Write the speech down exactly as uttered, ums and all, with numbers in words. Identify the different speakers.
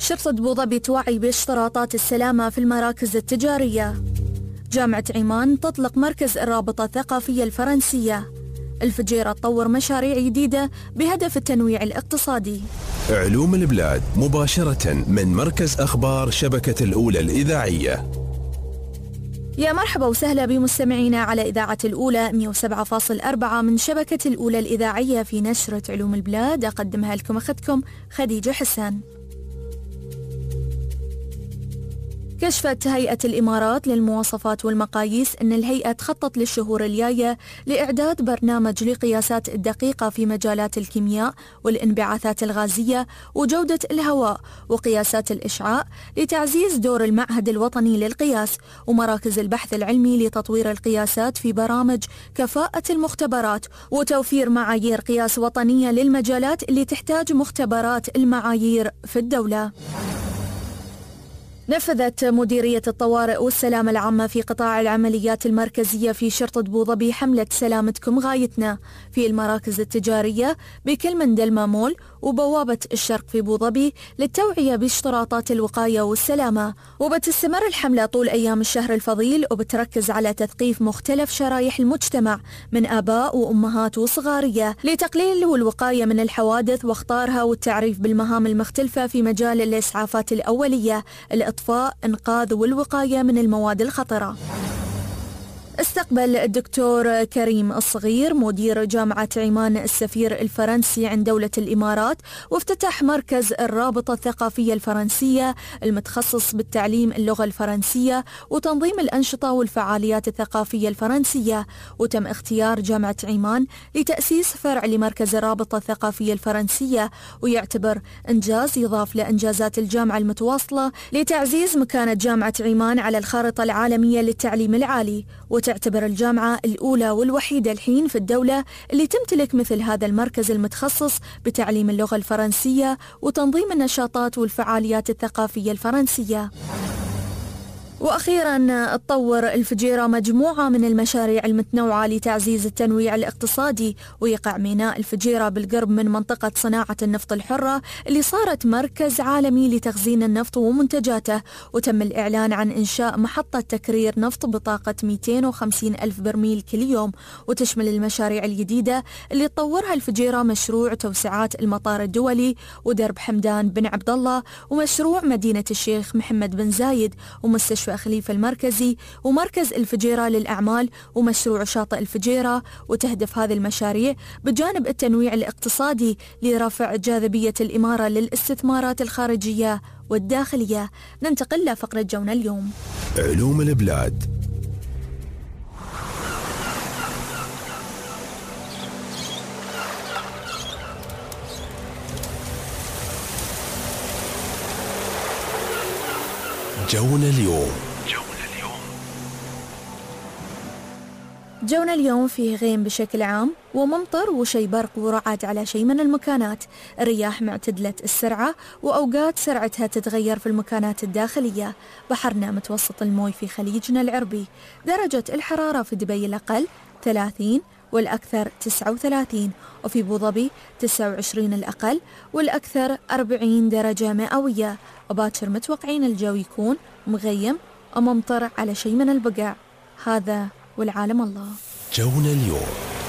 Speaker 1: شرطة أبوظبي توعي باشتراطات السلامة في المراكز التجارية. جامعة عمان تطلق مركز الرابطة الثقافية الفرنسية. الفجيرة تطور مشاريع جديدة بهدف التنويع الاقتصادي.
Speaker 2: علوم البلاد مباشرة من مركز أخبار شبكة الأولى الإذاعية.
Speaker 1: يا مرحبا وسهلا بمستمعينا على إذاعة الأولى مئة وسبعة فاصلة أربعة من شبكة الأولى الإذاعية في نشرة علوم البلاد. أقدمها لكم أختكم خديجة حسان. كشفت هيئة الإمارات للمواصفات والمقاييس أن الهيئة تخطط للشهور الجاية لإعداد برنامج لقياسات الدقيقة في مجالات الكيمياء والانبعاثات الغازية وجودة الهواء وقياسات الإشعاع لتعزيز دور المعهد الوطني للقياس ومراكز البحث العلمي لتطوير القياسات في برامج كفاءة المختبرات وتوفير معايير قياس وطنية للمجالات اللي تحتاج مختبرات المعايير في الدولة. نفذت مديرية الطوارئ والسلامة العامة في قطاع العمليات المركزية في شرطة أبوظبي حملة سلامتكم غايتنا في المراكز التجارية بكل من دلمامول وبوابة الشرق في أبوظبي للتوعية باشتراطات الوقاية والسلامة. وبتستمر الحملة طول أيام الشهر الفضيل وبتركز على تثقيف مختلف شرائح المجتمع من آباء وأمهات وصغارية لتقليل والوقاية من الحوادث واختارها والتعريف بالمهام المختلفة في مجال الإسعافات الأولية، الإطفاء، إنقاذ والوقاية من المواد الخطرة. استقبل الدكتور كريم الصغير مدير جامعة عمان السفير الفرنسي عند دولة الإمارات وافتتح مركز الرابطة الثقافية الفرنسية المتخصص بالتعليم اللغة الفرنسية وتنظيم الأنشطة والفعاليات الثقافية الفرنسية. وتم اختيار جامعة عمان لتأسيس فرع لمركز الرابطة الثقافية الفرنسية ويعتبر إنجاز يضاف لإنجازات الجامعة المتواصلة لتعزيز مكانة جامعة عمان على الخارطة العالمية للتعليم العالي. وتعتبر الجامعة الأولى والوحيدة الحين في الدولة اللي تمتلك مثل هذا المركز المتخصص بتعليم اللغة الفرنسية وتنظيم النشاطات والفعاليات الثقافية الفرنسية. وأخيراً تطور الفجيرة مجموعة من المشاريع المتنوعة لتعزيز التنويع الاقتصادي ويقع ميناء الفجيرة بالقرب من منطقة صناعة النفط الحرة اللي صارت مركز عالمي لتخزين النفط ومنتجاته. وتم الإعلان عن إنشاء محطة تكرير نفط بطاقة مئتين وخمسين ألف برميل كل يوم. وتشمل المشاريع الجديدة اللي تطورها الفجيرة مشروع توسعات المطار الدولي ودرب حمدان بن عبد الله ومشروع مدينة الشيخ محمد بن زايد ومستشفى خليفة المركزي ومركز الفجيرة للأعمال ومشروع شاطئ الفجيرة. وتهدف هذه المشاريع بجانب التنويع الاقتصادي لرفع جاذبية الإمارة للاستثمارات الخارجية والداخلية. ننتقل لفقرة جونا اليوم.
Speaker 2: علوم البلاد. جونا اليوم. جونا اليوم.
Speaker 1: جونا اليوم فيه غيم بشكل عام وممطر وشي برق ورعد على شيء من المكانات. الرياح معتدلة السرعة وأوقات سرعتها تتغير في المكانات الداخلية. بحرنا متوسط الموي في خليجنا العربي. درجة الحرارة في دبي الأقل ثلاثين والأكثر تسعة وثلاثين وفي أبوظبي تسعة وعشرين الأقل والأكثر أربعين درجة مئوية. وباكر متوقعين الجو يكون مغيم وممطر على شيء من البقع. هذا والعالم الله.
Speaker 2: جونا اليوم.